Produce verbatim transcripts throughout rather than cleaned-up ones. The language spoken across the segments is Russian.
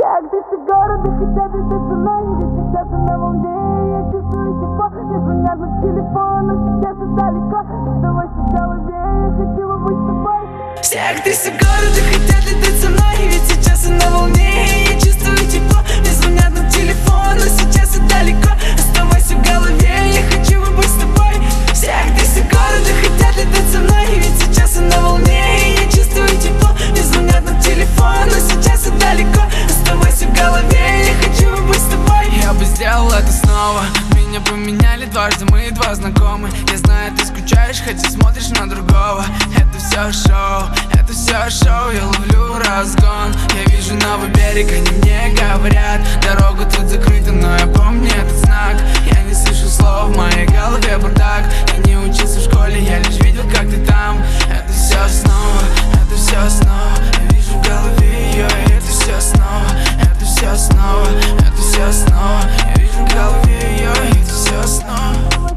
Все артисты города хотят летать со мной, ведь сейчас я на волне, я чувствую тепло. Мне звонят на телефон, но сейчас я далеко. Оставайся в голове, я хочу побыть с тобой. Все актрисы города хотят летать со мной, ведь сейчас я на волне, я чувствую тепло. Мне звонят на телефон, но сейчас я далеко. Оставайся в голове, я хочу побыть с тобой. Все актрисы города хотят летать со мной, ведь сейчас я на волне, я чувствую тепло. Мне звонят на телефон, но сейчас я далеко. Оставайся в голове, я хочу побыть с тобой. Я бы сделал это снова. Меня поменяли дважды, мы два знакомы. Я знаю, ты скучаешь, хотя смотришь на другого. Это все шоу, это все шоу. Я ловлю разгон, я вижу новый берег, они мне говорят: дорога тут закрыта, но я помню этот знак. Я не слышу слов, в моей голове бардак. Я не учился в школе, я лишь видел, как ты там. Это все снова, это все снова. Я вижу в голове ее, и это все снова. Это все снова, это все снова. Я вижу в голове ее, и это все снова.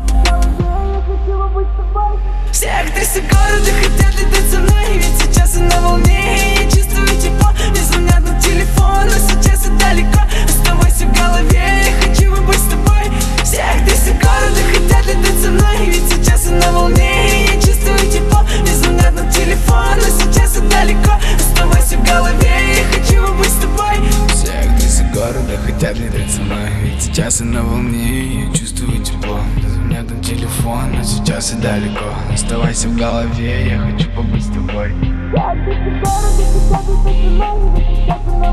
Все актрисы города хотят летать со мной, ведь сейчас я на волне, я чувствую тепло. Мне звонят на телефон, но сейчас я далеко. Оставайся в голове, я хочу побыть с тобой. Все актрисы города хотят летать со мной, ведь сейчас я на волне, я чувствую тепло. Мне звонят на телефон, но сейчас я далеко. Оставайся в голове, я хочу побыть с тобой. Все актрисы города хотят летать со мной, ведь сейчас я на волне, я чувствую тепло. Звонят на телефон, но сейчас я далеко. Оставайся в голове, я хочу побыть с тобой. Все артисты города хотят летать со мной, ведь сейчас я на